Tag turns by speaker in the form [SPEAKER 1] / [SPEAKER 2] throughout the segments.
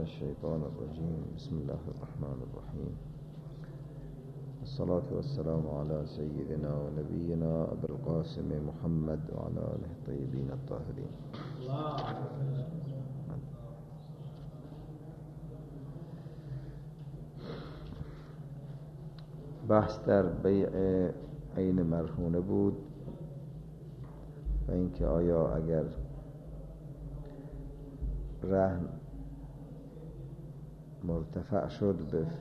[SPEAKER 1] الشيطان الرجيم بسم الله الرحمن الرحيم الصلاة والسلام على سيدنا ونبينا أبي القاسم محمد وعلى آله الطيبين الطاهرين. بحث در بیع عین مرهونه بود و اینکه آیا اگر رهن مرتفع شد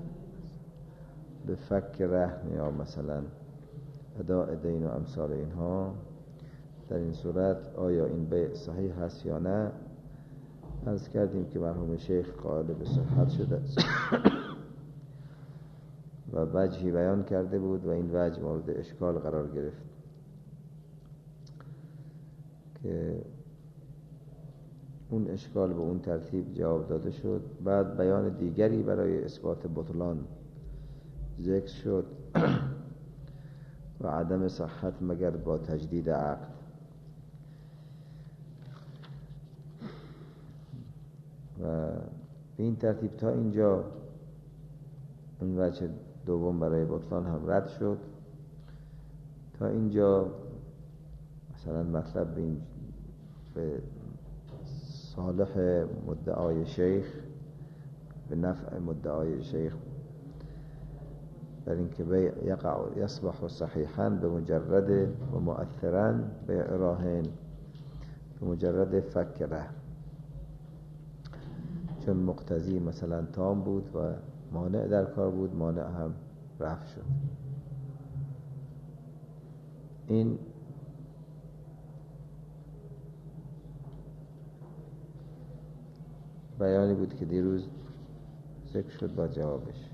[SPEAKER 1] به فک رهن یا مثلا اداء دین و امثال اینها، در این صورت آیا این بیع صحیح هست یا نه؟ عرض کردیم که مرحوم شیخ قائل به صحت شده و وجهی بیان کرده بود و این وجه مورد اشکال قرار گرفت که اون اشکال به اون ترتیب جواب داده شد. بعد بیان دیگری برای اثبات بطلان ذکر شد و عدم صحت مگر با تجدید عقد. و به این ترتیب تا اینجا اون وجه دوم برای بطلان هم رد شد. تا اینجا مثلا مطلب به صالح مدعای شیخ، به نفع مدعای شیخ در اینکه بیع یصبح صحیحا به مجرد و مؤثرا بیع راهن به مجرد فک رهن، چون مقتضی مثلا تام بود و مانع در کار بود، مانع هم رفع شد. این بیانی بود که دیروز ذکر شد با جوابش.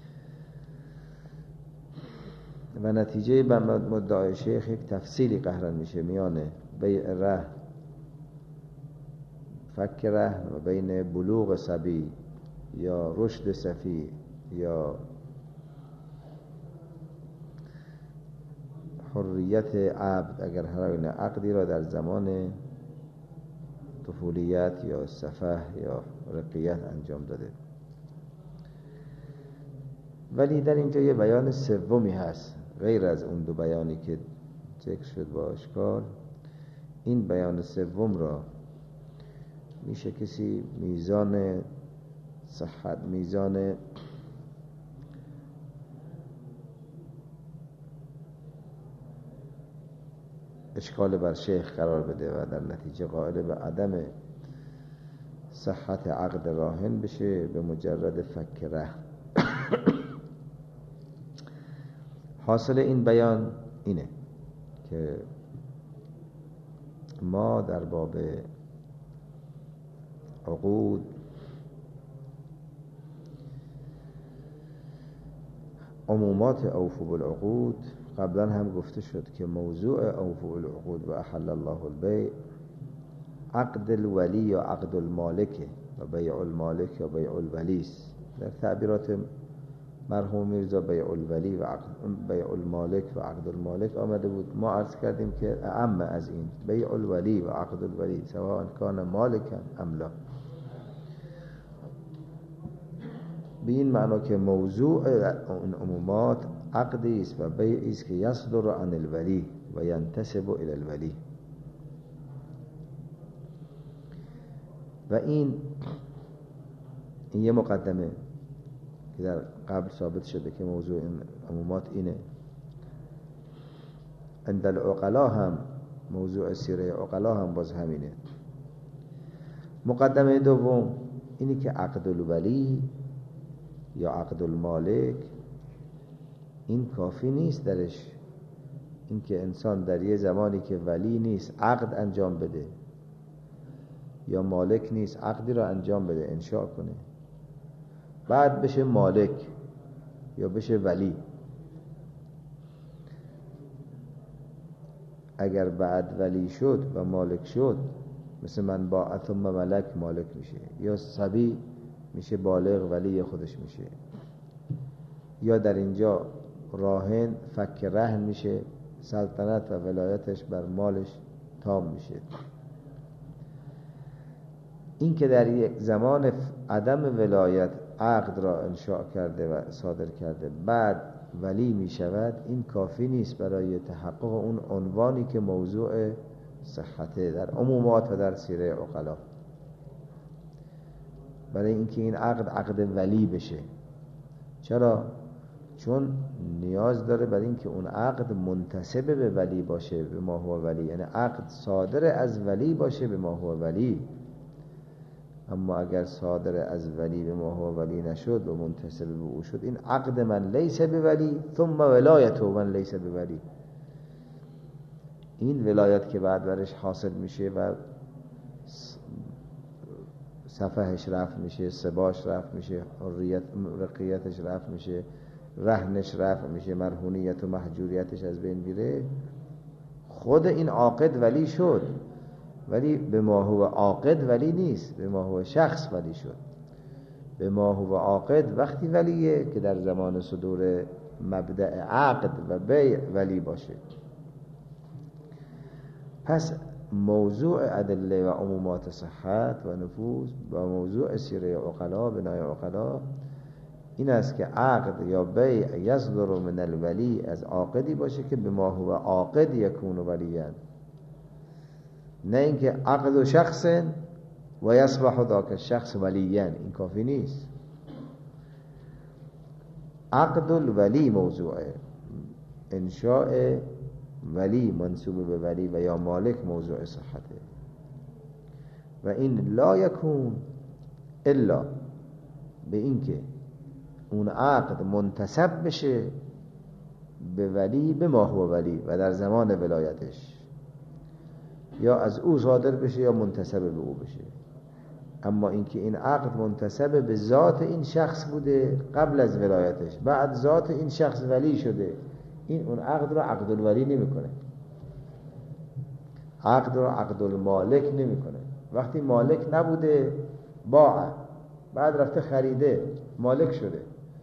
[SPEAKER 1] و نتیجه مدعای شیخ یک تفصیلی قهرن میشه میان بیع رهن فک رهن و بین بلوغ صبی یا رشد صفی یا حریت عبد اگر هر این عقدی را در زمان طفولیت یا سفه یا رقیت انجام داده. ولی در اینجا یه بیان سومی هست غیر از اون دو بیانی که ذکر شد با اشکال. این بیان سوم را میشه کسی میزان صحت، میزان اشکال بر شیخ قرار بده و در نتیجه قائل به عدم صحت عقد راهن بشه به مجرد فک رهن. حاصل این بیان اینه که ما در باب عقود عمومات اوفوا بالعقود قبلا هم گفته شد که موضوع اوفوا بالعقود و احل الله البیع عقد الولی یا عقد المالک و بیع المالک یا بیع الولی است. در تعبیرات مرحوم میرزا بیع الولی و بیع المالک و عقد المالک آمده بود. ما عرض کردیم که اعم از این بیع الولی و عقد الولی سواء کان مالکا ام لا، به این معنا که موضوع اون عمومات عقدی است و بیعی است که یصدر عن الولی و ینتسب الى الولی. و این یه مقدمه که در قبل ثابت شده که موضوع این عمومات اینه. عند العقلا هم موضوع سیره عقلا هم باز همینه. مقدمه دوم اینی که عقد الولی یا عقد المالک این کافی نیست درش، این که انسان در یه زمانی که ولی نیست عقد انجام بده یا مالک نیست عقدی را انجام بده انشاء کنه بعد بشه مالک یا بشه ولی. اگر بعد ولی شد و مالک شد مثل من با ثم ملک مالک میشه، یا صبی میشه بالغ ولی خودش میشه، یا در اینجا راهن فک رهن میشه سلطنت و ولایتش بر مالش تام میشه. این که در یک زمان عدم ولایت عقد را انشاء کرده و صادر کرده بعد ولی می شود، این کافی نیست برای تحقق اون عنوانی که موضوع صحته در عمومات و در سیره عقلا. برای اینکه این عقد ولی بشه. چرا؟ چون نیاز داره برای اینکه اون عقد منتسب به ولی باشه، به ما هو ولی، یعنی عقد صادر از ولی باشه به ما هو ولی. اما اگر صادر از ولی به ما هو ولی نشد و منتسب به او شد، این عقد من لیس به ولی ثم ولایت من لیس به ولی، این ولایت که بعد برش حاصل میشه و صفحش رفع میشه، سباش رفع میشه، رقیتش رفع میشه، رهنش رفع میشه، مرهونیت و محجوریتش از بین میره، خود این عاقد ولی شد، ولی به ما هو عاقد ولی نیست، به ما هو شخص ولی شد. به ما هو عاقد وقتی ولیه که در زمان صدور مبدأ عقد و بیع ولی باشه. پس موضوع ادله و عمومات صحت و نفوذ و موضوع سیره عقلا، بنای عقلا این است که عقد یا بیع یصدر من الولی، از عاقدی باشه که به ما هو عاقد یکون ولیان، نه اینکه عقد و شخص و یصبح ذاک الشخص ولیان، این کافی نیست. عقد الولی موضوعه، انشاء ولی منصوب به ولی و یا مالک موضوع صحته. و این لا یکون الا به اینکه اون عقد منتسب بشه به ولی به ما هو ولی و در زمان ولایتش، یا از او صادر بشه یا منتسب به او بشه. اما اینکه این عقد منتسب به ذات این شخص بوده قبل از ولایتش، بعد ذات این شخص ولی شده، این اون عقد رو عقد الولی نمیکنه، عقد رو عقد المالک نمیکنه. وقتی مالک نبوده باع، بعد رفته خریده مالک شده،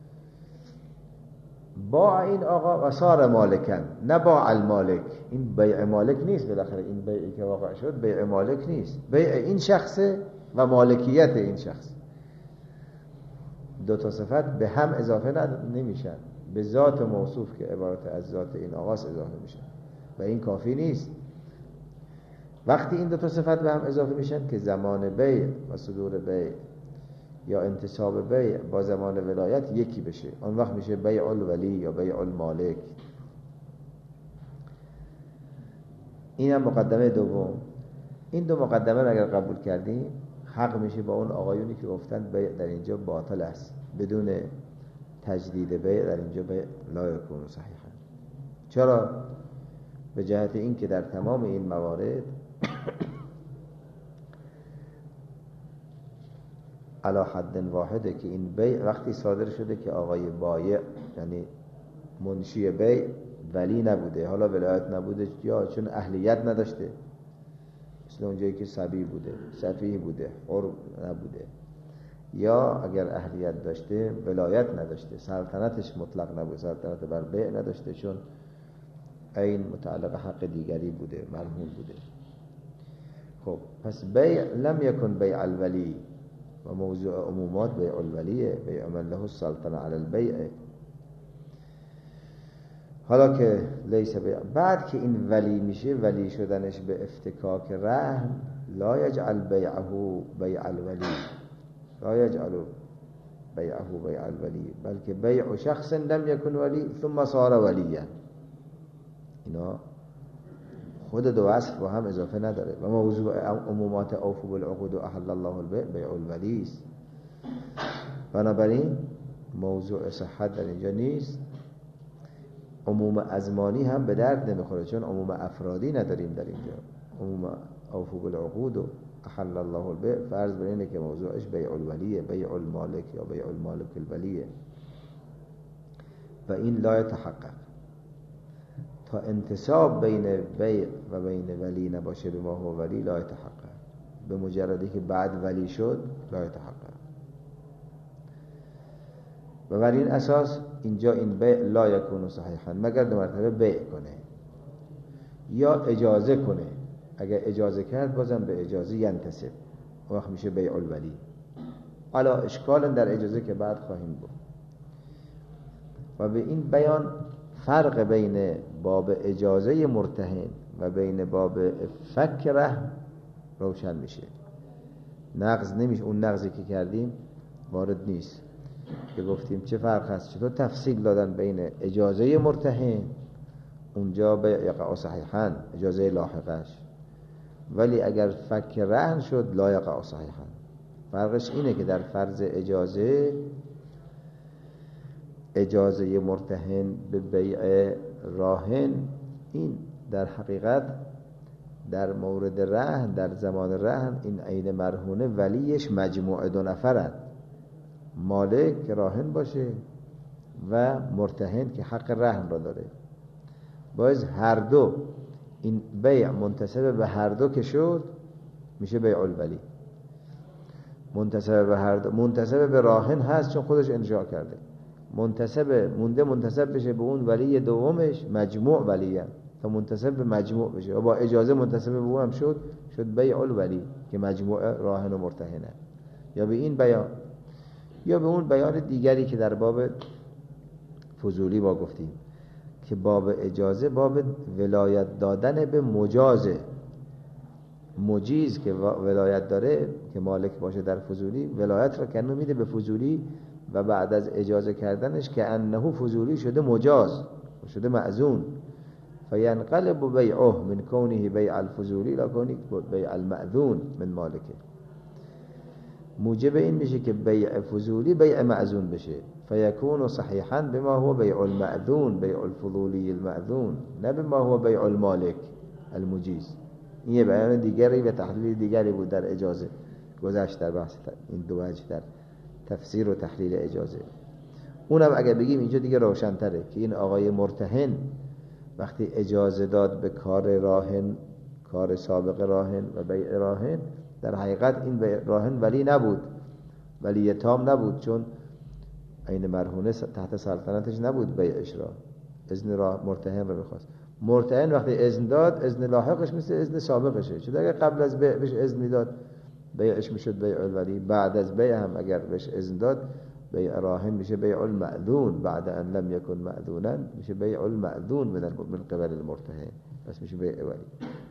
[SPEAKER 1] باع این آقا و صار مالکن، نه باع المالک. این بیع مالک نیست، بالاخره این بیعی که واقع شد بیع مالک نیست، بیع این شخصه و مالکیت این شخص. دو تا صفت به هم اضافه نمیشن، به ذات موصوف که عبارت از ذات این آقاست اضافه میشن و این کافی نیست. وقتی این دو تا صفت به هم اضافه میشن که زمان بیع و صدور بیع یا انتصاب بیع با زمان ولایت یکی بشه، اون وقت میشه بیع الولی یا بیع المالک. این هم مقدمه دوم. این دو مقدمه رو اگر قبول کردیم حق میشه با اون آقایونی که گفتن بیع در اینجا باطل است، بدون تجدید بیع در اینجا بیع لا یکون صحیحا. چرا؟ به جهت این که در تمام این موارد علی حد واحده که این بیع وقتی صادر شده که آقای بایع یعنی منشی بیع ولی نبوده، حالا ولایت نبوده یا چون اهلیت نداشته، مثل اونجایی که صبی بوده، سفیه بوده، حر نبوده، یا اگر اهلیت داشته ولایت نداشته، سلطنتش مطلق نبوده، سلطنت بر بیع نداشته، چون این متعلق حق دیگری بوده، مرهون بوده. خب پس بیع لم یکن بیع الولی و موضوع عمومات بیع الولیه، بیع من له السلطنه علی البیع. حالا که لیس بیع، بعد که این ولی میشه، ولی شدنش به افتکاک رهن، لا یجعل بیعه بیع الولی، لا یجعل بیعه بیع الولی، بلکه بیع شخص لم یکن ولی ثم صار ولیا. اینا خود دو وصف با هم اضافه نداره. و موضوع عمومات اوفوا بالعقود و احل الله البیع بیع الولی است. بنابراین موضوع صحت در اینجا نیست. عموم ازمانی هم به درد نمیخوره، چون عموم افرادی نداریم در اینجا. عموم اوفوا بالعقود و احل الله البیع فرض بر اینه که موضوعش بیع الولیه، بیع المالک یا بیع المالک الولیه، و این لا يتحقق تا انتصاب بین بیع و بین ولی نباشه به ما هو ولی، لا يتحقق. به مجردی که بعد ولی شد لا يتحقق. و بر این اساس اینجا این بیع لا یکون صحیحا مگر دو مرتبه بیع کنه یا اجازه کنه. اگر اجازه کرد بازم به اجازه ینتسب، وقت میشه بیع الولی. حالا اشکال در اجازه که بعد خواهیم بود. و به این بیان فرق بین باب اجازه مرتهن و بین باب فک رهن روشن میشه. نقض نمیشه، اون نقضی که کردیم وارد نیست که گفتیم چه فرق هست، چطور تفصیل دادن بین اجازه مرتهن اونجا بیع یقع صحیحا اجازه لاحقش، ولی اگر فک رهن شد لا یقع صحیحا. فرقش اینه که در فرض اجازه مرتهن به بیع راهن، این در حقیقت در مورد رهن، در زمان رهن این عین مرهونه ولیش مجموعه 2 نفرند، مالک که راهن باشه و مرتهن که حق رهن را داره. باید هر دو این بیع منتسب به هر دو که شد میشه بیع الولی. منتسب به هر دو، منتسب به راهن هست چون خودش انشاء کرده، منتسب بشه به اون ولی دومش مجموع ولیه تا منتسب به مجموع بشه و با اجازه منتسب به اون هم شد بیع الولی که مجموع راهن و مرتهنه. یا به این بیان یا به اون بیان دیگری که در باب فضولی با گفتیم که باب اجازه باب ولایت دادن به مجازه، مجیز که ولایت داره که مالک باشه در فضولی ولایت را کنو میده به فضولی و بعد از اجازه کردنش که انه فضولی شده مجاز و شده مأذون، فینقلب بیعه من کونه بیع الفضولی لکونه بیع المأذون من مالکه. موجب این میشه که بیع فضولی بیع مأذون بشه، فیکون صحیحا بما هو بیع المأذون، بیع الفضولی المأذون، نه بما هو بیع المالک المجیز. این یه بیان دیگری و تحلیل دیگری بود در اجازه گذشت در بحث این دو وجه در تفسیر و تحلیل اجازه. اونم اگر بگیم اینجا دیگه روشن‌تره که این آقای مرتهن وقتی اجازه داد به کار راهن، کار سابق راهن و بیع راهن، در حقیقت این راهن ولی نبود، ولی تام نبود، چون این مرهونه تحت سلطنتش نبود بیعش را، اذن مرتهن را بخواست. مرتهن وقتی اذن داد، اذن لاحقش مثل اذن سابقشه، چون اگر قبل از بیع بهش اذن میداد بیعش میشد بیع الولی، بعد از بیع هم اگر بهش اذن داد بیع راهن میشه بیع المأذون، بعد ان لم یکن مأذونا میشه بیع المأذون من قبل المرتهن، پس میشه بیع ولی.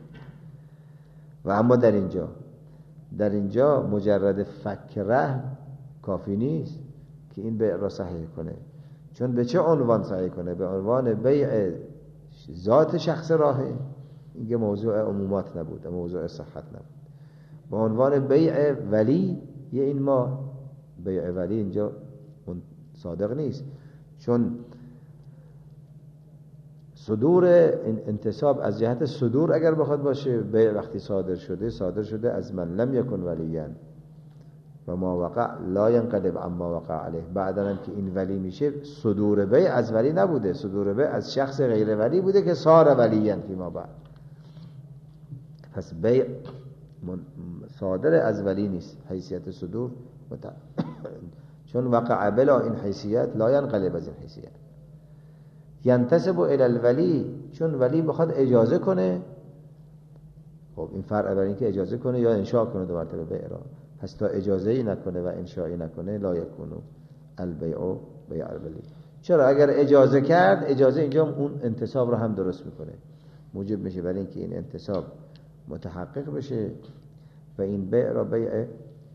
[SPEAKER 1] و اما در اینجا مجرد فک رهن کافی نیست که این بیع را صحیح کنه، چون به چه عنوان صحیح کنه؟ به عنوان بیع ذات شخص راهن، اینکه موضوع عمومات نبود، موضوع صحت نبود. به عنوان بیع ولی یه این ما بیع ولی اینجا صادق نیست، چون صدور انتصاب از جهت صدور اگر بخواد باشه، بیع وقتی صادر شده از من لم یکن ولیا و ما وقع لا ينقلب عما وقع علیه. بعدا هم که این ولی میشه، صدور بیع از ولی نبوده، صدور بیع از شخص غیر ولی بوده که صار ولیا فیما بعد. پس بیع صادر از ولی نیست، حیثیت صدور چون وقع بلا این حیثیت لا ينقلب از این حیثیت. ینتسب الی الولی، چون ولی بخواد اجازه کنه، خب این فرع بر این که اجازه کنه یا انشاء کنه دو مرتبه بیع را، پس تا اجازه‌ای نکنه و انشائی نکنه لا یکونو البیع بیع الولی. چرا؟ اگر اجازه کرد، اجازه اینجا اون انتصاب رو هم درست میکنه، موجب میشه برای اینکه این انتصاب متحقق بشه و این بیع را بیع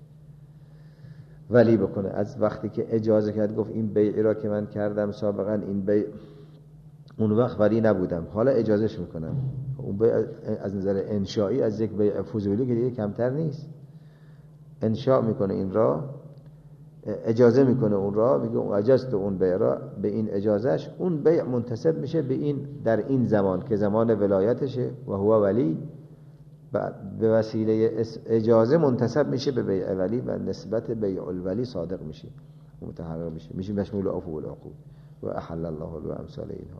[SPEAKER 1] ولی بکنه. از وقتی که اجازه کرد، گفت این بیعی را که من کردم سابقا، این بیع اون وقت ولی نبودم، حالا اجازهش میکنم. اون بیع از نظر انشائی از یک بیع فضولی که دیگه کمتر نیست، انشاء میکنه این را، اجازه میکنه اون را، میگه اجازت اون بیع را، به این اجازهش اون بیع منتسب میشه به این در این زمان که زمان ولایتشه و هو ولی، به وسیله اجازه منتسب میشه به بیع ولی و نسبت بیع الولی صادق میشه، متحقق میشه مشمول عفو العقود و احل الله و امثال اینها.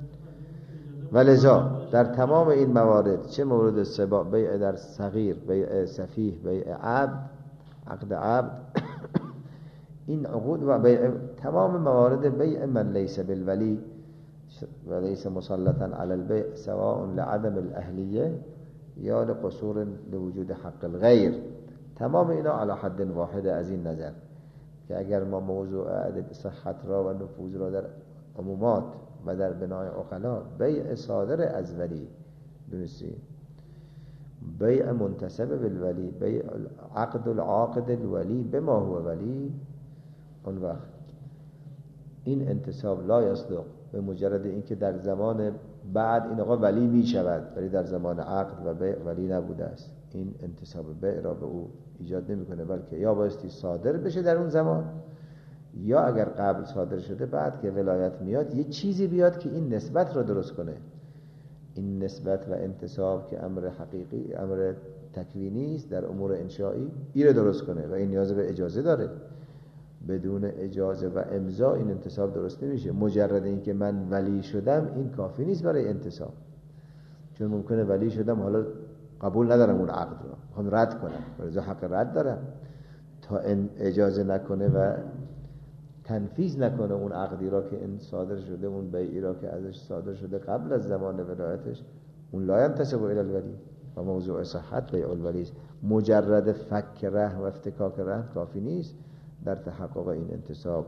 [SPEAKER 1] ولذا در تمام این موارد، چه مورد سبا، بیع در صغیر، بیع سفیه، بیع عبد، عقد عبد، این عقود و بیع تمام موارد بیع من لیس بالولی و لیس مسلطا علی البیع سواء لعدم الاهلیه یا لقصور لوجود حق الغیر، تمام اینا علی حد واحد از این نظر که اگر ما موضوع عدد صحت را و نفوذ را در عمومات و در بنای عقلا بیع صادر از ولی دونستی، بیع منتسب بالولی، بیع عقد العاقد الولی بما هو ولی، اون وقت این انتساب لا یصدق به مجرد اینکه در زمان بعد این آقا ولی می شود ولی در زمان عقد و بیع ولی نبوده است، این انتساب بیع را به او ایجاد نمی کنه، بلکه یا بایستی صادر بشه در اون زمان، یا اگر قبل صادر شده بعد که ولایت میاد یه چیزی بیاد که این نسبت را درست کنه. این نسبت و انتساب که امر حقیقی، امر تکوینی است در امور انشایی، این را درست کنه و این نیاز به اجازه داره. بدون اجازه و امضا این انتساب درست نمیشه. مجرد اینکه من ولی شدم این کافی نیست برای انتساب، چون ممکنه ولی شدم حالا قبول ندارم اون عقد را، میخوام رد کنم، برای حق رد دارم، تا اجازه نکنه و تنفیذ نکنه اون عقدی را که این صادر شده، اون بیعی را که ازش صادر شده قبل از زمان ولایتش، اون لا ينتسب الى الولی و موضوع صحت بیع الولی است. مجرد فک رهن و افتکاک رهن کافی نیست در تحقق این انتساب.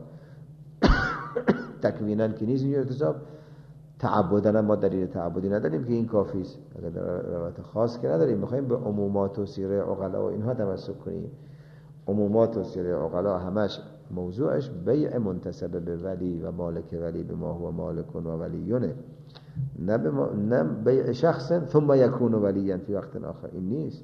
[SPEAKER 1] تکوینا که نیست این انتساب، تعبداً ما دلیل تعبدی نداریم که این کافی است، اگر در روایت خاص که نداریم، میخوایم به عمومات و سیره عقلا و اینها تمسک کنیم. عمومات و سیره عقلا همش موضوعش بیع منتسب به ولی و مالک ولی به ما هو مالک و ولیونه، نه بیع شخص ثم یکون ولیا فی وقت آخر. این نیست.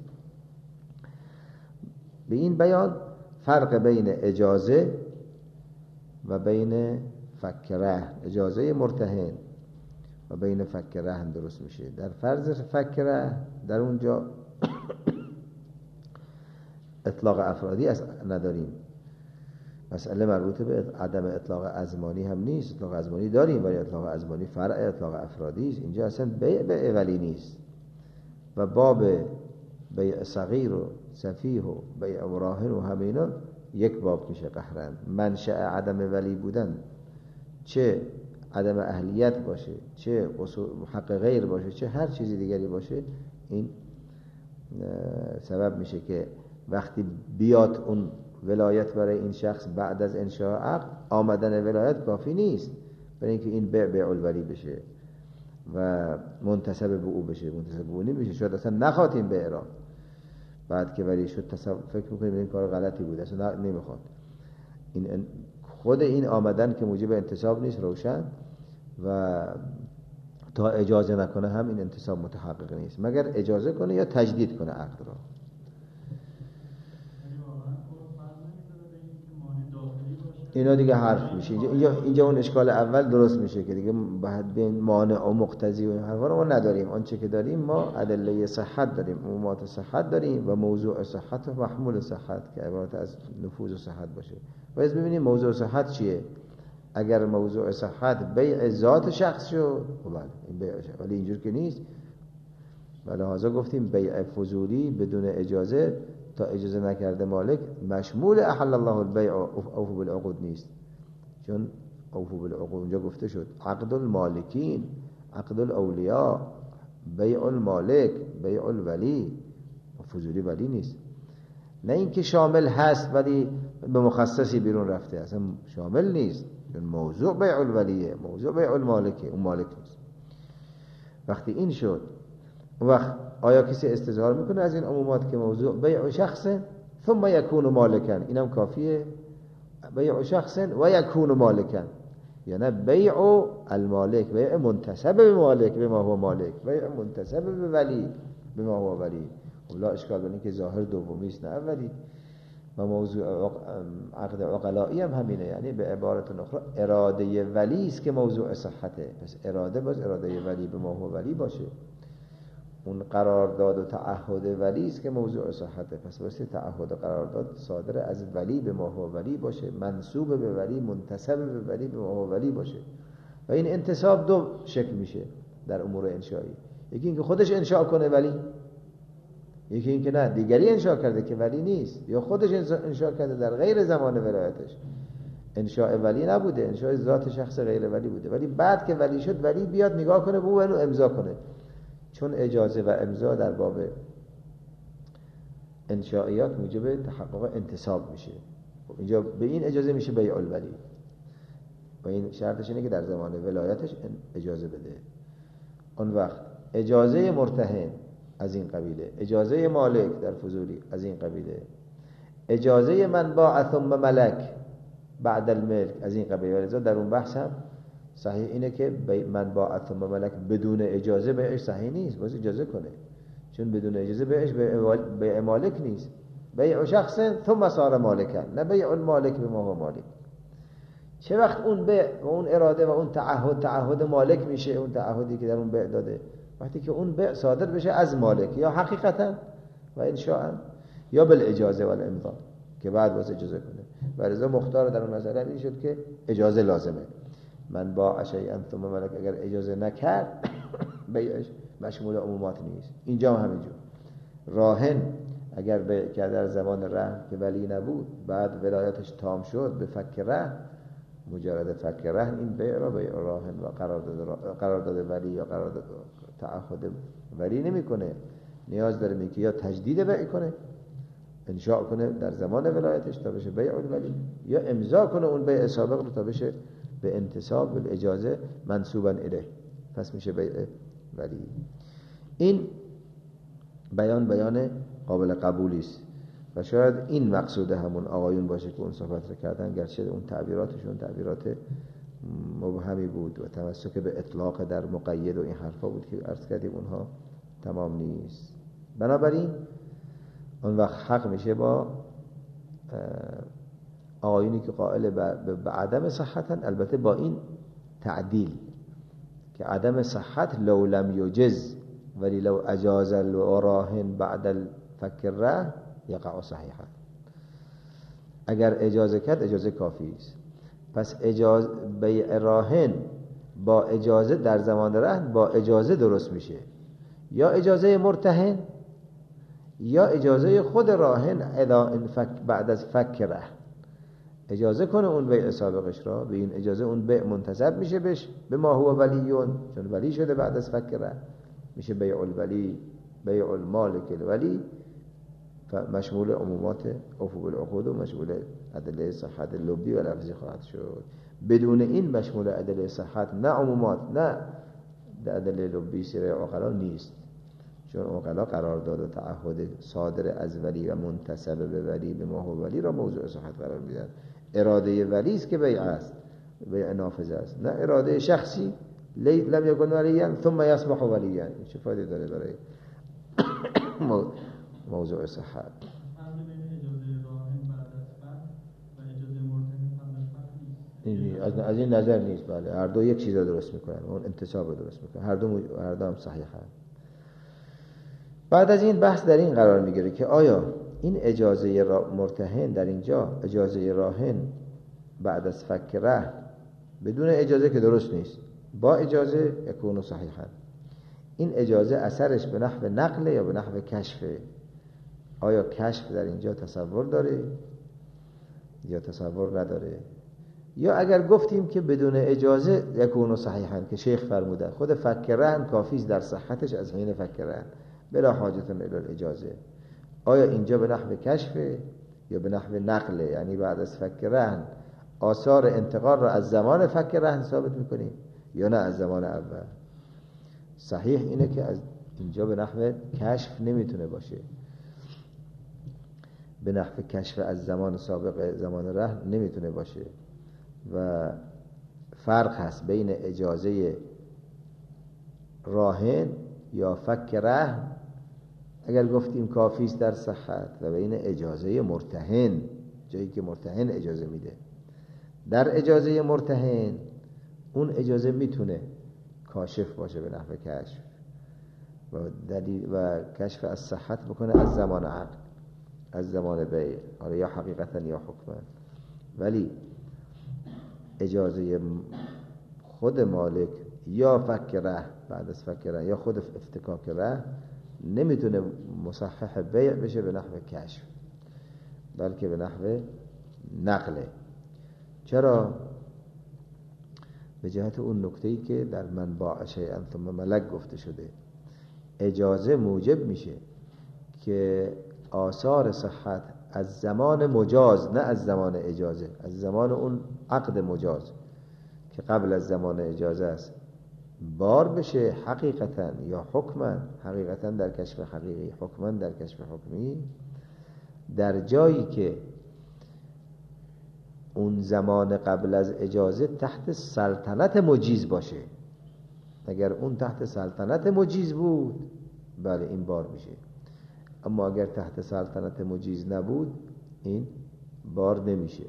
[SPEAKER 1] به این بیان فرق بین اجازه و بین فک رهن، اجازه مرتهن و بین فک رهن درست میشه. در فرض فک رهن در اونجا اطلاق افرادی نداریم، مسئله مربوط به عدم اطلاق ازمانی هم نیست. اطلاق ازمانی داریم ولی اطلاق ازمانی فرع اطلاق افرادی است. اینجا اصلا بیع ولی نیست و باب بیع صغیر و سفیه و بیع مراهن و همه اینا یک باب میشه قهرن. منشأ عدم ولی بودن، چه عدم اهلیت باشه، چه حق غیر باشه، چه هر چیزی دیگری باشه، این سبب میشه که وقتی بیاد اون ولایت برای این شخص بعد از انشاء عقد، آمدن ولایت کافی نیست برای اینکه این بیع الولی بشه و منتسب به او بشه. منتسب به او نمیشه، شاید اصلا نخواد این بیع را، بعد که ولی شد فکر میکنیم این کار غلطی بود، اصلا نمیخواد. این خود این آمدن که موجب انتساب نیست روشن، و تا اجازه نکنه هم این انتساب متحقق نیست، مگر اجازه کنه یا تجدید کنه عقد را. اینا دیگه حرف میشه. اینجا اون اشکال اول درست میشه که دیگه بعد بین مانع و مقتضی و این حرفا رو ما نداریم. آنچه که داریم ما ادله صحت داریم، عمومات صحت داریم و موضوع صحت و محمول صحت که عبارت از نفوذ و صحت باشه. و از ببینیم موضوع صحت چیه. اگر موضوع صحت بیع ذات شخص شد، بله این بیع شد، ولی اینجور که نیست. ولی لحاظا گفتیم بیع فضولی بدون اجازه، تا اجازه نکرده مالک، مشمول احل الله البیع اوفوا بالعقود نیست، چون اوفوا بالعقود اونجا گفته شد عقد المالکین، عقد الاولیاء، بیع المالک، بیع الولی، فضولی ولی نیست. نه اینکه شامل هست ولی به مخصصی بیرون رفته، اصلا شامل نیست، چون موضوع بیع الولیه، موضوع بیع المالکه، اون مالک نیست. وقتی این شد، وقت آیا کسی استظهار میکنه از این عمومات که موضوع بیع شخص ثم یکون مالکن، اینم کافیه؟ بیع شخص و یکون مالکن، یعنی بیع المالک، بیع منتسب به مالک بما هو مالک، بیع منتسب به ولی بما هو ولی. لا اشکال بر این که ظاهر دومی است نه اولی. و موضوع عقد عقلائی هم همینه، یعنی به عبارت اخرى اراده ولی است که موضوع صحته. پس اراده باز اراده ولی بما هو ولی باشه. اون قرارداد و تعهد ولی است که موضوع صحته. پس واسه تعهد و قرارداد صادر از ولی به ما هو ولی باشه، منسوب به ولی، منتسب به ولی به ما هو ولی باشه. و این انتساب دو شکل میشه در امور انشایی. یکی اینکه خودش انشاء کنه ولی، یکی اینکه نه دیگری انشاء کرده که ولی نیست، یا خودش انشاء کرده در غیر زمان ولایتش، انشاء ولی نبوده، انشاء ذات شخص غیر ولی بوده، ولی بعد که ولی شد ولی بیاد نگاه کنه به اون امضا کنه. چون اجازه و امضا در باب انشائیات موجب تحقق انتساب میشه. اینجا به این اجازه میشه بیع الولی و این شرطش اینه که در زمان ولایتش اجازه بده. اون وقت اجازه مرتهن از این قبیله، اجازه مالک در فضولی از این قبیله، اجازه من باع ثم ملک بعد الملک از این قبیله. ولذا در اون بحث هم صحیح اینه که من باع ثم ملک بدون اجازه بیعش صحیح نیست، باید اجازه کنه، چون بدون اجازه بیعش بیع مالک نیست. بیع شخص ثم صار مالکا، نه بیع المالک به ما هو مالک. چه وقت اون بیع و اون اراده و اون تعهد مالک میشه، اون تعهدی که در اون بیع داده، وقتی که اون بیع صادر بشه از مالک، یا حقیقتا و انشاء یا بالاجازه و الامضاء که بعد واسه اجازه کنه. و لذا مختار در اون مسئله این شد که اجازه لازمه. من باع شیئا ثم ملک اگر اجازه نکرد بیعش مشمول عمومات نیست. اینجا هم همینجور. راهن اگر بیع کرد در زمان رهن که ولی نبود، بعد ولایتش تام شد به فک رهن، مجرد فک رهن این بیع را بیع راهن و قرار داده ولی یا قرار داده تعهد ولی نمیکنه. نیاز داره که یا تجدید بیع کنه، انشاء کنه در زمان ولایتش تا بشه بیع الولی، یا امضا کنه اون بیع سابق رو تا بشه به انتساب به اجازه منسوبا الیه، پس میشه بیع ولی. این بیان قابل قبولی است و شاید این مقصود همون آقایون باشه که اون صحبت رو کردن، گرچه اون تعبیراتشون تعبیرات مبهمی بود و تمسک به اطلاق در مقید و این حرفا بود که عرض کردیم اونها تمام نیست. بنابراین اون وقت حق میشه با آقایونی که قائل به عدم صحتن، البته با این تعدیل که عدم صحت لو لم یجز ولی لو اجاز الراهن بعد الفک الرهن یقع صحیحا. اگر اجازه کرد اجازه کافی است. پس بیع راهن با اجازه در زمان رهن با اجازه درست میشه، یا اجازه مرتهن یا اجازه خود راهن بعد از فک رهن اجازه کنه اون بیع سابقش را. به این اجازه اون بیع منتسب میشه بهش به ما هو ولیون، چون ولی شده بعد از فک رهن، میشه بیع الولی بیع المالک الولی، مشمول عمومات عفو بالعقود و مشمول ادله صحت لبی و لفظی خواهد شد. بدون این مشمول ادله صحت نه عمومات نه ادله لبی سیره عقلا نیست، چون عقلا قرارداد و تعهد صادر از ولی و منتسب به ولی به ما هو ولی را موضوع صحت قرار میدن. اراده ولی است که بیع است، بیع نافذ است، نه اراده شخصی لم یکن ولیا ثم یصبح ولیا. چه فایده داره برای موضوع صحت؟ از این نظر نیست. بله، هر دو یک چیز رو درست میکنن، اون انتساب رو درست میکنن، هر دو هم صحیحه. بعد از این بحث در این قرار میگیره که آیا این اجازه مرتهن در اینجا اجازه راهن بعد از فک رهن بدون اجازه که درست نیست، با اجازه یکون صحیحا، این اجازه اثرش به نحو نقل یا به نحو کشف؟ آیا کشف در اینجا تصور داره یا تصور نداره؟ یا اگر گفتیم که بدون اجازه یکون صحیحا که شیخ فرمودن خود فک رهن کافی در صحتش از حین فک رهن بلا حاجت الی الاجازه، آیا اینجا به نحو کشف یا به نحو نقل، یعنی بعد از فک رهن آثار انتقال را از زمان فک رهن ثابت میکنیم یا نه از زمان اول؟ صحیح اینه که از اینجا به نحو کشف نمیتونه باشه، به نحو کشف از زمان سابق زمان رهن نمیتونه باشه و فرق هست بین اجازه راهن یا فک رهن اگر گفتیم کافی است در صحت، و بین اجازه مرتهن، جایی که مرتهن اجازه میده. در اجازه مرتهن اون اجازه میتونه کاشف باشه به نحو کشف و دلیل و کشف از صحت بکنه از زمان عقد، از زمان بیع، حالا یا حقیقتا یا حکما. ولی اجازه خود مالک یا فک رهن بعد از فک رهن یا خود افتکاک رهن نمیتونه مصحح بیع بشه به نحو کشف، بلکه به نحو نقله. چرا؟ به جهت اون نکته‌ای که در من باع شیئا ثم ملک گفته شده. اجازه موجب میشه که آثار صحت از زمان مجاز، نه از زمان اجازه، از زمان اون عقد مجاز که قبل از زمان اجازه است بار بشه حقیقتا یا حکما، حقیقتا در کشف حقیقی، حکما در کشف حکمی، در جایی که اون زمان قبل از اجازه تحت سلطنت مجیز باشه. اگر اون تحت سلطنت مجیز بود بله این بار میشه، اما اگر تحت سلطنت مجیز نبود این بار نمیشه.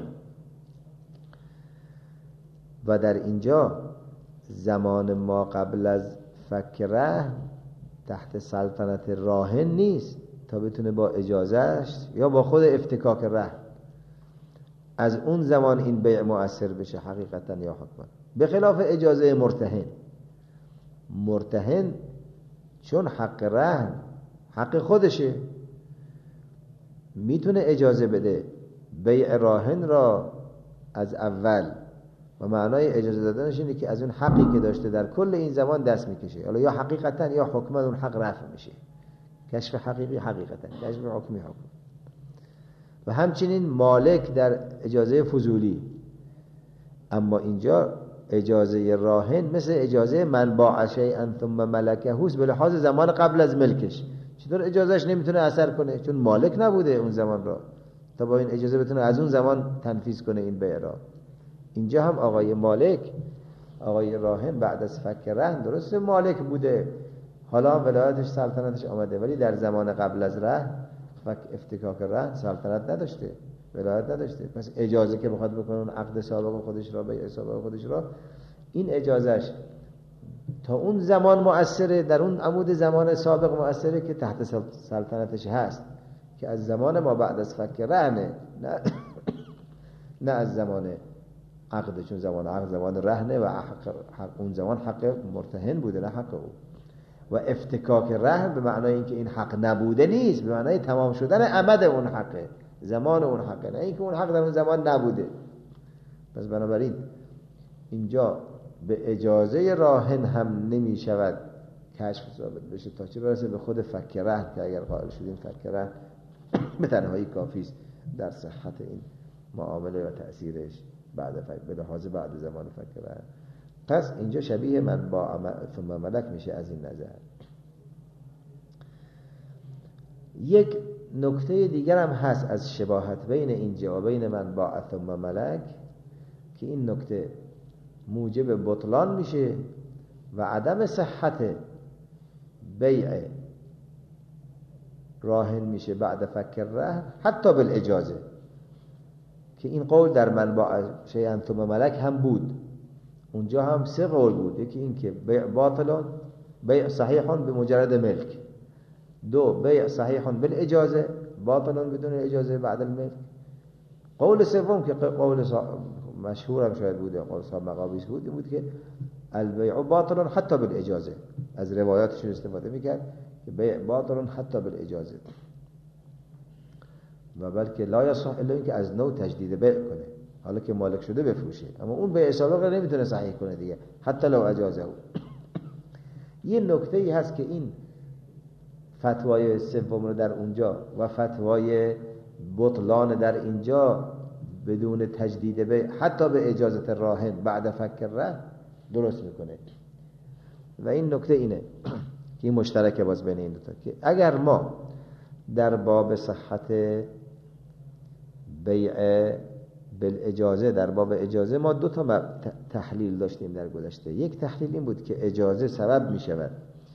[SPEAKER 1] و در اینجا زمان ما قبل از فک رهن تحت سلطنت راهن نیست تا بتونه با اجازهش یا با خود افتکاک رهن از اون زمان این بیع مؤثر بشه حقیقتا یا حکما، به خلاف اجازه مرتهن. مرتهن چون حق رهن حق خودشه میتونه اجازه بده بیع راهن را از اول، و معنای اجازه دادنش اینه که از اون حقی که داشته در کل این زمان دست میکشه، حالا یا حقیقتا یا حکما اون حق رفع میشه. کشف حقیقی حقیقتا، کشف حکمی حکم. و همچنین مالک در اجازه فضولی. اما اینجا اجازه راهن مثل اجازه من باع شیئا ثم ملکه به لحاظ زمان قبل از ملکش. چطور اجازهش نمیتونه اثر کنه؟ چون مالک نبوده اون زمان را تا با این اجازه بتونه از اون زمان تنفیذ کنه این بیع را. اینجا هم آقای مالک، آقای راهن بعد از فک رهن درسته مالک بوده، حالا هم ولایتش سلطنتش آمده، ولی در زمان قبل از رهن فک افتکاک رهن سلطنت نداشته، ولایت نداشته. پس اجازه که بخواد بکنه اون عقد سابق خودش را، بیع سابق خودش را، این اجازهش تا اون زمان مؤثره، در اون عمود زمان سابق مؤثره که تحت سلطنتش هست، که از زمان ما بعد از فک رهنه، نه از زمان عقد، چون زمان عقد زمان رهنه و اون زمان حق مرتهن بوده نه حق او. و افتکاک رهن به معنای اینکه این حق نبوده نیست، به معنای تمام شدن عمد اون حقه، زمان اون حقه، نه اینکه اون حق در اون زمان نبوده. پس بنابراین اینجا به اجازه راهن هم نمی شود کشف ثابت بشه تا چه برسه به خود فک رهن، که اگر قائل شدیم فک رهن به تنهایی کافی است در صحت این معامله و تأثیرش بعد به لحاظ بعد زمان فک رهن. پس اینجا شبیه من با ثم ملک میشه از این نظر. یک نکته دیگر هم هست از شباهت بین اینجا و بین من با ثم ملک، که این نکته موجب بطلان میشه و عدم صحت بیع راهن میشه بعد فک رهن حتی بالاجازه، که این قول در من با شیئا ثم ملک هم بود. اونجا هم سه قول بود، یکی این که بیع باطلان، بیع صحیحان به مجرد ملک، دو بیع صحیحان بالاجازه، باطلان بدون اجازه بعد الملک. قول سوم که قول مشهور هم شاید بوده، قول صاحب مقابیس بود که البیع باطلان حتی بالاجازه، از روایاتش استفاده میکرد که بیع باطلان حتی بالاجازه، و بلکه لا یصح الا اینکه از نو تجدید بیع کنه، حالا که مالک شده بفروشه، اما اون بیع سابق نمیتونه صحیح کنه دیگه حتی لو اجازه. یه نکته ای هست که این فتوای سوم رو در اونجا و فتوای بطلان در اینجا بدون تجدید بیع حتی به اجازت راهن بعد فک رهن درست میکنه. و این نکته اینه که این مشترکه باز بین این دوتا، که اگر ما در باب صحت بیع بالاجازه، در باب اجازه ما دو تا تحلیل داشتیم در گذشته. یک تحلیل این بود که اجازه سبب می شود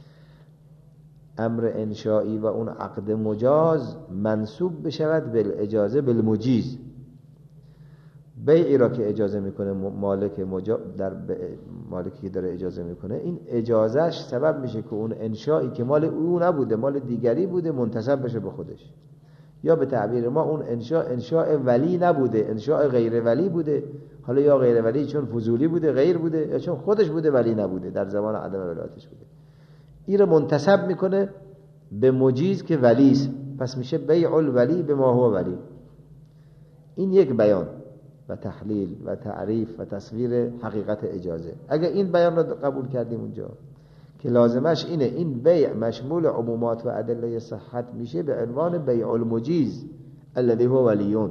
[SPEAKER 1] امر انشایی و اون عقد مجاز منسوب بشود بالاجازه بالمجیز. بیعی را که اجازه میکنه مالک در مالکی که داره اجازه میکنه، این اجازهش سبب میشه که اون انشایی که مال او نبوده مال دیگری بوده منتسب بشه به خودش، یا به تعبیر ما اون انشاء ولی نبوده، انشاء غیر ولی بوده، حالا یا غیر ولی چون فضولی بوده غیر بوده، یا چون خودش بوده ولی نبوده در زمان عدم ولایتش بوده، این رو منتسب میکنه به مجیز که ولی است، پس میشه بیع الولی به ما هو ولی. این یک بیان و تحلیل و تعریف و تصویر حقیقت اجازه. اگر این بیان رو قبول کردیم اونجا که لازمش اینه این بیع مشمول عمومات و ادله صحت میشه به عنوان بیع المجیز الذي هو ولیون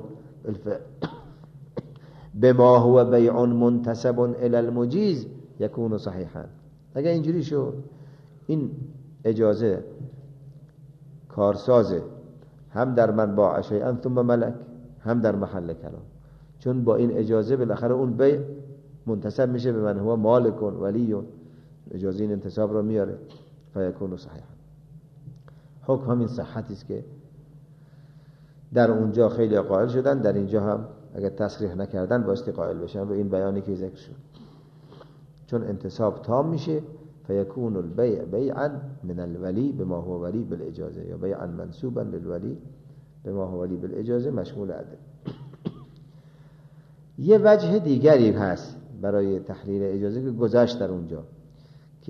[SPEAKER 1] بما هو بیع منتسب الى المجیز یکون صحیحا. اگر اینجوری شد این اجازه کارسازه هم در من باع شیئا ثم ملک هم در محل کلام، چون با این اجازه بالاخره اون بیع منتسب میشه به من هو مالک ولی، اجازه این انتساب رو میاره فیکون صحیحا. حکم همین صحتی است که در اونجا خیلی قائل شدن، در اینجا هم اگر تصریح نکردن بایستی قائل بشن به این بیانی که ذکر شد، چون انتساب تام میشه فیکون البیع بیعا من الولی بما هو ولی بالاجازه یا بیعا منسوبا للولی بما هو ولی بالاجازه مشمول عدل. یه وجه دیگری هست برای تحلیل اجازه که گذشت در اونجا که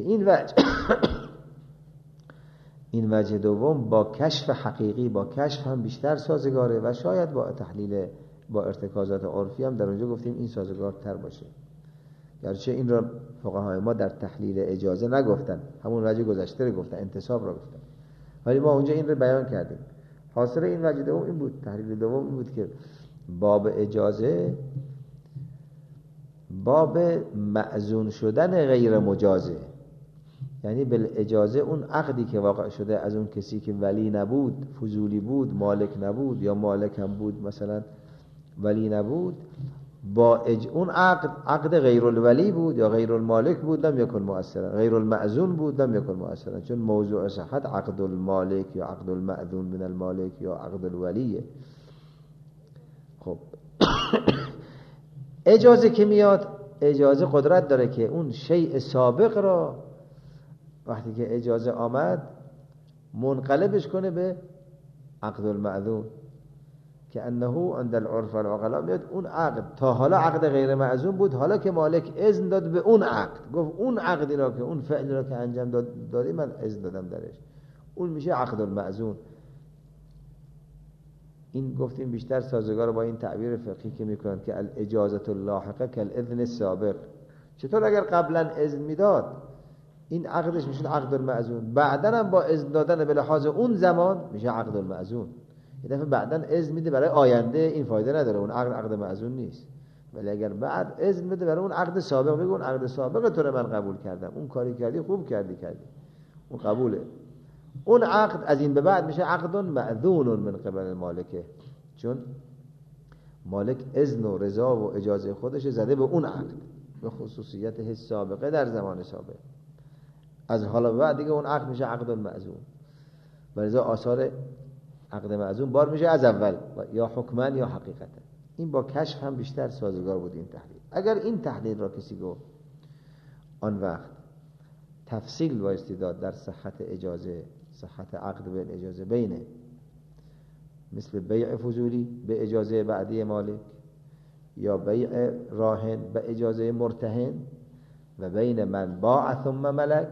[SPEAKER 1] این وجه دوم با کشف حقیقی با کشف هم بیشتر سازگاره و شاید با تحلیل با ارتکازات عرفی هم در اونجا گفتیم این سازگارتر باشه، گرچه این را فقهای ما در تحلیل اجازه نگفتن، همون وجه گذشته رو گفتن، انتساب را گفتن، ولی ما اونجا این رو بیان کردیم. حاصل این وجه دوم این بود، تحلیل دوم این بود که باب اجازه باب مأذون شدن غیر مجازه، یعنی بالاجازه اون عقدی که واقع شده از اون کسی که ولی نبود، فضولی بود، مالک نبود، یا مالک هم بود مثلا ولی نبود، با اون عقد غیر الولی بود یا غیر المالک بود لم یکن مؤثرا، غیر المأذون بود لم یکن مؤثرا، چون موضوع صحت عقد المالک یا عقد المأذون من المالک یا عقد الولیه. خب اجازه که میاد، اجازه قدرت داره که اون شیء سابق را وقتی که اجازه آمد منقلبش کنه به عقد المأذون، که انه عند العرف والعقلاء میاد اون عقد تا حالا عقد غیر مأذون بود، حالا که مالک اذن داد به اون عقد، گفت اون عقدی را که اون فعلی را که انجام دادی من اذن دادم درش، اون میشه عقد المأذون. این گفتیم بیشتر سازگار با این تعبیر فقهی که میکنند که الاجازه اللاحقه کالاذن السابق. چطور اگر قبلا اذن میداد این عقدش میشه عقد المأذون، بعدن هم با اذن دادن به لحاظ اون زمان میشه عقد المأذون. یه دفعه بعدن اذن میده برای آینده این فایده نداره، اون عقد مأذون نیست، ولی اگر بعد اذن بده برای اون عقد سابق، بگو اون عقد سابق تو رو من قبول کردم، اون کاری کردی خوب کردی اون قبوله، اون عقد از این به بعد میشه عقد مأذون من قبل مالکه، چون مالک اذن و رضا و اجازه خودش زده به اون عقد به خصوصیت سابقه در زمان سابق، از حالا بعد دیگه اون عقد میشه عقد مأذون، ولذا آثار عقد مأذون بار میشه از اول یا حکما یا حقیقتا. این با کشف هم بیشتر سازگار بود این تحلیل. اگر این تحلیل را کسی گفت آن وقت تفصیل بایستی داد در صحت اجازه، صحت عقد به اجازه بینه مثل بیع فضولی به اجازه بعدی مالک یا بیع راهن به اجازه مرتهن و بین من باع ثم ملک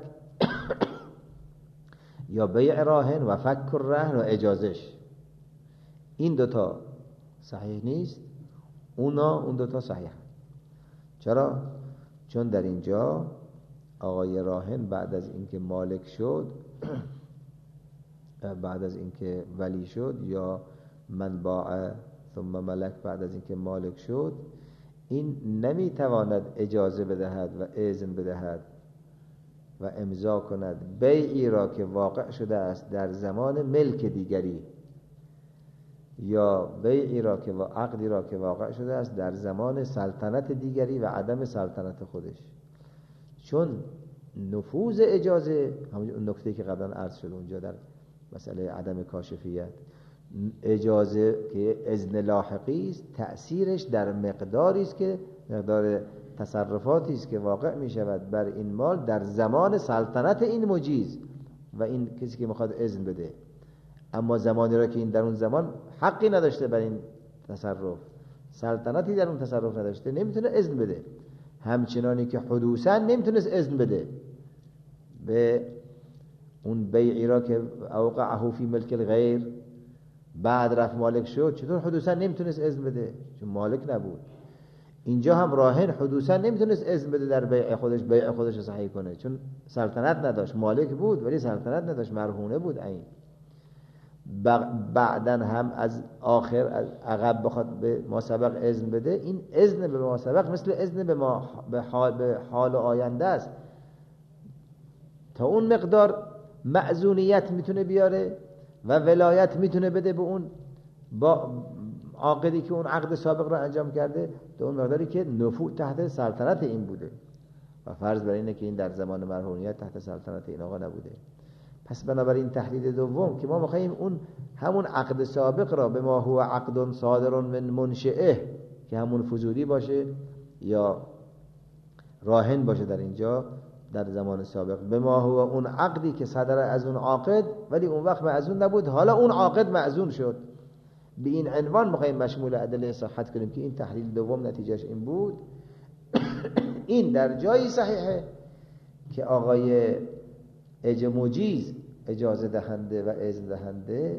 [SPEAKER 1] یا بیع راهن و فک الرهن و اجازش. این دوتا صحیح نیست، اون دوتا صحیح. چرا؟ چون در اینجا آقای راهن بعد از اینکه مالک شد بعد از اینکه ولی شد یا من باع ثم ملک بعد از اینکه مالک شد، این نمیتواند اجازه بدهد و اذن بدهد و امضا کند بیعی را که واقع شده است در زمان ملک دیگری یا بیعی را که عقدی را که واقع شده است در زمان سلطنت دیگری و عدم سلطنت خودش. چون نفوذ اجازه، همون نکته که قبلا عرض شد اونجا در مسئله عدم کاشفیت، اجازه که اذن لاحقی است، تأثیرش در مقداری است که مقدار تصرفاتی است که واقع می شود بر این مال در زمان سلطنت این مجیز و این کسی که میخواد اذن بده، اما زمانی را که این در اون زمان حقی نداشته بر این تصرف، سلطنتی در اون تصرف نداشته، نمیتونه اذن بده، همچنانی که حدوثا نمیتونست اذن بده به اون بیعی را که اوقعه فی ملک الغیر بعد رفت مالک شد. چطور حدوثا نمیتونست اذن بده؟ چون مالک نبود. اینجا هم راهن حدوثا نمیتونست اذن بده در بیع خودش رو صحیح کنه، چون سلطنت نداشت، مالک بود ولی سلطنت نداشت، مرهونه بود این. بعدن هم از آخر از عقب بخواد به ما سبق اذن بده، این اذن به ما سبق مثل اذن به حال آینده است. تا اون مقدار معزونیت میتونه بیاره و ولایت میتونه بده به اون با عاقدی که اون عقد سابق رو انجام کرده، تا اون مقداری که نفوذ تحت سلطنت این بوده و فرض بر اینه که این در زمان مرهونیت تحت سلطنت این آقا نبوده. پس بنابراین تحلیل دوم که ما می‌خوایم اون همون عقد سابق را به ما هو عقد صادر من منشئه که همون فضولی باشه یا راهن باشه در اینجا در زمان سابق، به ما هو اون عقدی که صدر از اون عاقد ولی اون وقت معزون نبود، حالا اون عاقد معزون شد. به این عنوان می‌خوایم مشمول ادله صحت کنیم که این تحلیل دوم نتیجهش این بود. این در جایی صحیحه که آقای مجیز اجازه دهنده و اذن دهنده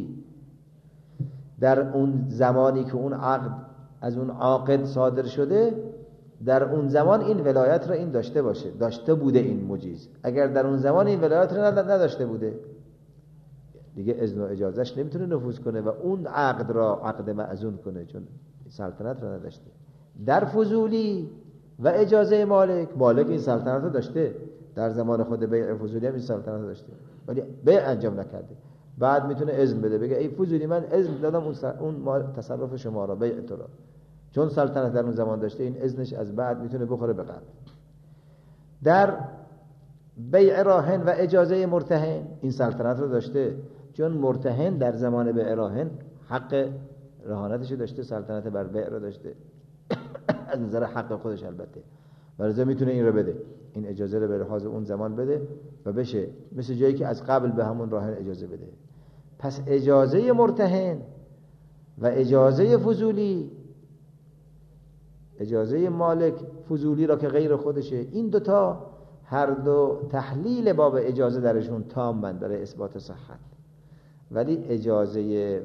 [SPEAKER 1] در اون زمانی که اون عقد از اون عاقد صادر شده، در اون زمان این ولایت را این داشته بوده این مجیز. اگر در اون زمان این ولایت را نداشته بوده دیگه اذن و اجازهش نمیتونه نفوذ کنه و اون عقد را عقد معزون کنه، چون سلطنت را نداشته. در فضولی و اجازه مالک این سلطنت رو داشته، در زمان خود بیع فضولی هم این سلطنت رو داشته ولی بیع انجام نکرده. بعد میتونه اذن بده، بگه ای فضولی من اذن دادم اون تصرف شما را، بیع تو را، چون سلطنت در اون زمان داشته، این اذنش از بعد میتونه بخوره به قلب. در بیع راهن و اجازه مرتهن این سلطنت رو داشته، چون مرتهن در زمان بیع راهن حق رهانتش داشته، سلطنت بر بیع رو داشته از نظر حق خودش البته، ولذا میتونه این رو بده، این اجازه رو به لحاظ اون زمان بده و بشه مثل جایی که از قبل به همون راهن اجازه بده. پس اجازه مرتهن و اجازه فضولی، اجازه مالک فضولی را که غیر خودشه، این دوتا هر دو تحلیل باب اجازه درشون تامن برای اثبات صحت، ولی اجازه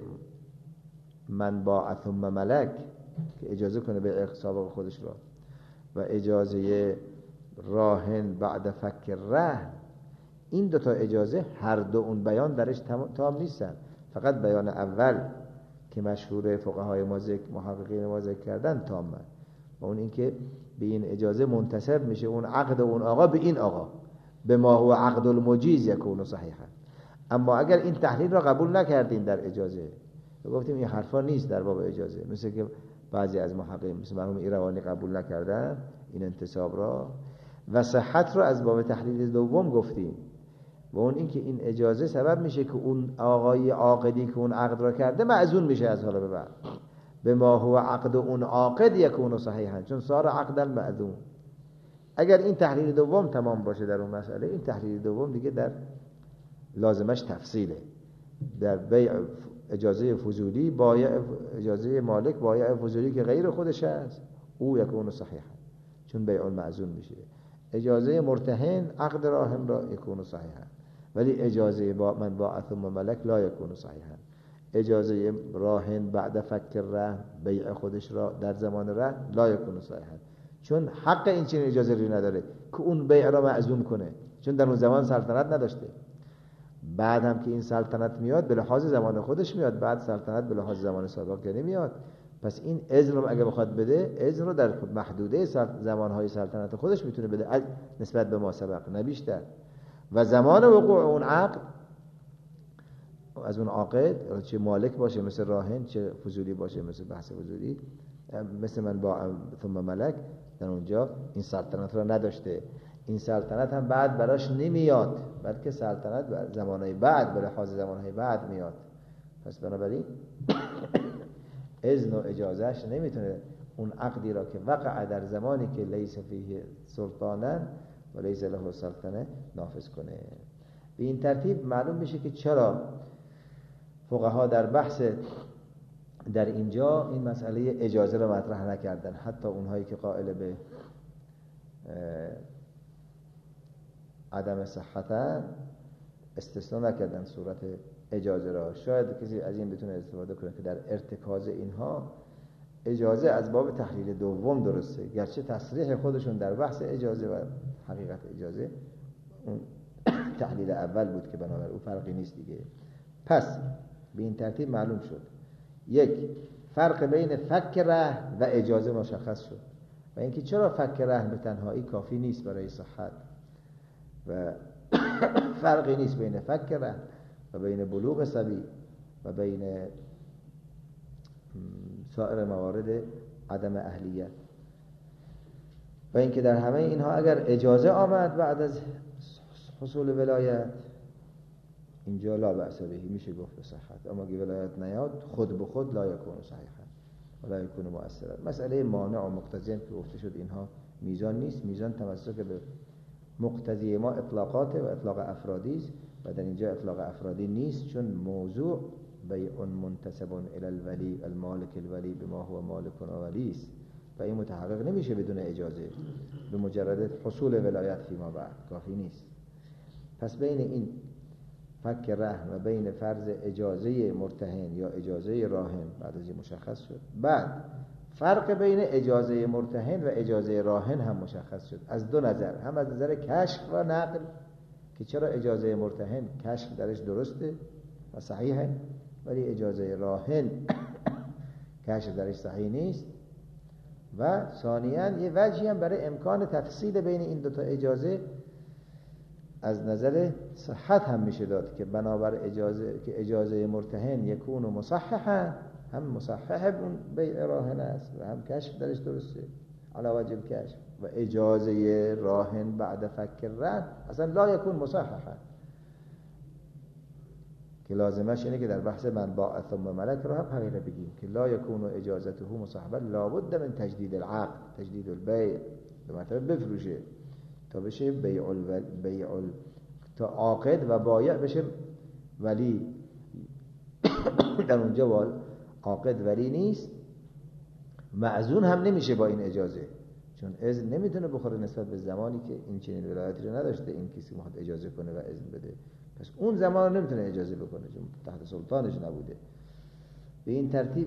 [SPEAKER 1] من باع ثم ملک که اجازه کنه به سابق خودش را و اجازه راهن بعد فک رهن، این دوتا اجازه هر دو اون بیان درش تام نیستن. فقط بیان اول که مشهور فقهای محققین ما ذکر کردن تامه، و اون اینکه به این اجازه منتسب میشه اون عقد اون آقا به این آقا، به ما هو عقد المجیز یکون صحیحا. اما اگر این تحلیل را قبول نکردیم در اجازه و گفتیم این حرفا نیست در باب اجازه، مثل که بعضی از محققین مثل مرحوم ایروانی قبول نکردن این انتساب را، و صحت را از باب تحلیل دوم گفتیم، و اون اینکه این اجازه سبب میشه که اون آقای عاقدی که اون عقد را کرده معزون میشه از حالا به بعد، به ما هو عقد اون عاقد یکون صحیحا، چون صار عقدا معزون. اگر این تحلیل دوم تمام باشه در اون مسئله، این تحلیل دوم دیگه در لازمش تفصیله. در بیع اجازه فضولی بایع اجازه مالک بایع فضولی که غیر خودش است، او یکون صحیحا، چون بیع معزون میشه. اجازه مرتهن عقد راهن را یکون صحیحا، ولی اجازه من باع ثم ملک لا یکون صحیحا. اجازه راهن بعد فک رهن بیع خودش را در زمان رهن لا یکون صحیحا، چون حق این چنین اجازه رو نداره که اون بیع را معزون کنه، چون در اون زمان سلطنت نداشته. بعد هم که این سلطنت میاد به لحاظ زمان خودش میاد، بعد سلطنت به لحاظ زمان سابق که نمیاد. پس این اذن رو اگه بخواد بده، اذن رو در محدوده زمانهای سلطنت خودش میتونه بده نسبت به ما سبق، نه بیشتر. و زمان وقوع اون عقد از اون عاقد، چه مالک باشه مثل راهن، چه فضولی باشه مثل بحث فضولی، مثل من با ثم ملک، در اونجا این سلطنت رو نداشته. این سلطنت هم بعد براش نمیاد، بلکه سلطنت بر زمانهای بعد، به لحاظ زمانهای بعد میاد. پس بنابراین اذن و اجازهش نمیتونه اون عقدی را که وقع در زمانی که لیس فیه سلطانا و لیس له سلطنه نافذ کنه. به این ترتیب معلوم میشه که چرا فقها در بحث در اینجا این مسئله اجازه را مطرح نکردن، حتی اونهایی که قائل به عدم صحتن استثناء نکردن صورت اجازه را. شاید کسی از این بتونه استفاده کنه که در ارتکاز اینها اجازه از باب تحلیل دوم درسته، گرچه تصریح خودشون در بحث اجازه و حقیقت اجازه اون تحلیل اول بود که بنابراین او فرقی نیست دیگه. پس به این ترتیب معلوم شد یک، فرق بین فک رهن و اجازه مشخص شد و اینکه چرا فک رهن به تنهایی کافی نیست برای صحت و فرقی نیست بین فک رهن و بین بلوغ صبی و بین سایر موارد عدم اهلیت و اینکه در همه اینها اگر اجازه آمد بعد از حصول ولایت اینجا لا بأس بهی، میشه گفت به صحت، اما اگه ولایت نیاد خود به خود لا یکون صحیحا ولا یکون مؤثرا. مسئله مانع و مقتضی که گفته شد اینها میزان نیست، میزان تمسک به مقتضی ما اطلاقات و اطلاق افرادی است و در اینجا اطلاق افرادی نیست، چون موضوع بیع منتسب الی الولی المالک الولی بما هو مالک ولی است و این متحقق نمیشه بدون اجازه، به مجرد حصول ولایت فیما بعد کافی نیست. پس بین این فک رهن و بین فرض اجازه مرتهن یا اجازه راهن بعد از این مشخص شد. بعد فرق بین اجازه مرتهن و اجازه راهن هم مشخص شد از دو نظر، هم از نظر کشف و نقل که چرا اجازه مرتهن کشف درش درسته و صحیحه ولی اجازه راهن کشف درش صحیح نیست، و ثانیاً یه وجهی هم برای امکان تفصیل بین این دو تا اجازه از نظر صحت هم میشه داد که بنابر اجازه مرتهن یکون و مصححا، هم مصحح اون بیع راهن است و هم کشف درش درسته علی وجه الکشف، و اجازه راهن بعد فک رهن اصلا لا یکون مصححا که لازمش اینه که در بحث من باع ثم ملک را هم همینه بگیم که لا یکون اجازته مصححا لابد من تجدید العقد، تجدید البیع، به مطلب بفروشه تا بشه بیع تا عاقد و بایع بشه ولی. در اونجا عاقد ولی نیست، معزون هم نمیشه با این اجازه، چون اذن نمیتونه بخوره نسبت به زمانی که این چنین ولایتی رو نداشته این کسی میخواد اجازه کنه و اذن بده، پس اون زمان رو نمیتونه اجازه بکنه چون تحت سلطانش نبوده. به این ترتیب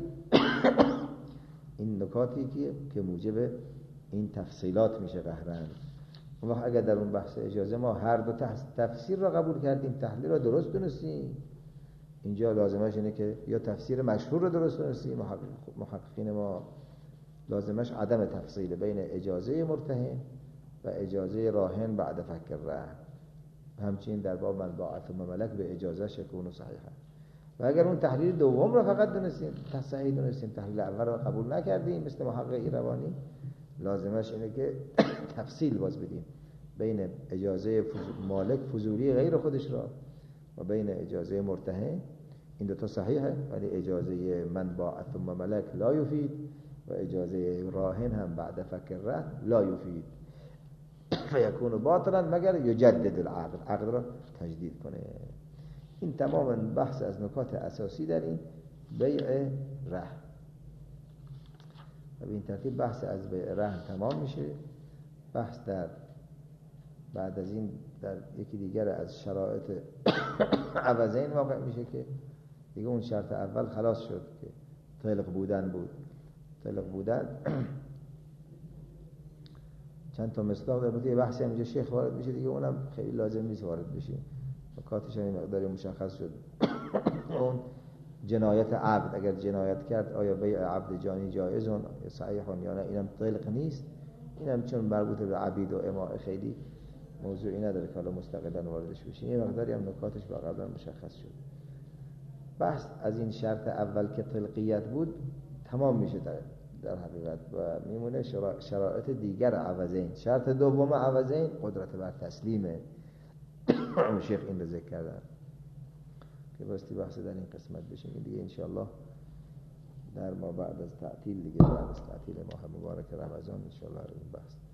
[SPEAKER 1] این نکاتی که موجب این تفصیلات میشه قهرن. ما اگر در اون بحث اجازه ما هر دو تفسیر را قبول کردیم، تحلیل را درست دونستیم، اینجا لازمش اینه که یا تفسیر مشهور را درست دونستیم، محققین ما لازمش عدم تفصیل بین اجازه مرتهن و اجازه راهن بعد فک رهن، همچنین در باب من باع ثم ملک به اجازه شکون و صحیحه. و اگر اون تحلیل دوم را فقط دونستیم، صحیح دونستیم، تحلیل اول را قبول نکردیم مثل محقق ایروانی، لازمش اینه که تفصیل باز بدیم بین اجازه مالک فضولی غیر خودش را و بین اجازه مرتهن، این دو تا صحیحه ولی اجازه من باع ثم ملک لا یفید و اجازه راهن هم بعد فک رهن لا یفید فیکون باطلا مگر یجدد العقد، عقد را تجدید کنه. این تماما بحث از نکات اساسی در این بیع رهن. و به این ترتیب بحث از بیع رهن تمام میشه. بحث در بعد از این در یکی دیگر از شرایط عوضین واقع میشه که دیگه اون شرط اول خلاص شد که طلق بودن بود. طلق بودن چند تا مصداق در بود، یه بحثی اینجا شیخ وارد میشه دیگه، اونم خیلی لازم نیست وارد بشیم، نکاتش هم مقداری مشخص شد. اون جنایت عبد، اگر جنایت کرد آیا بیع عبد جانی جایزون یا صحیحون یا نه، اینم طلق نیست. اینم چون مربوط به عبید و اماء خیلی موضوعی نداره که حالا مستقلا واردش بشیم، یه مقداری هم نکاتش با قبلا مشخص شد. بحث از این شرط اول که طلقیت بود تمام میشه در حقیقت و میمونه شرایط دیگر عوضین. شرط دوم عوضین قدرت بر تسلیمه. شیخ این رو ذکر کردن که باستی بحث در این قسمت بشیم دیگه انشاءالله در ما بعد از تعطیل دیگه، بعد از تعطیل ماه مبارک رمضان انشاءالله این بحث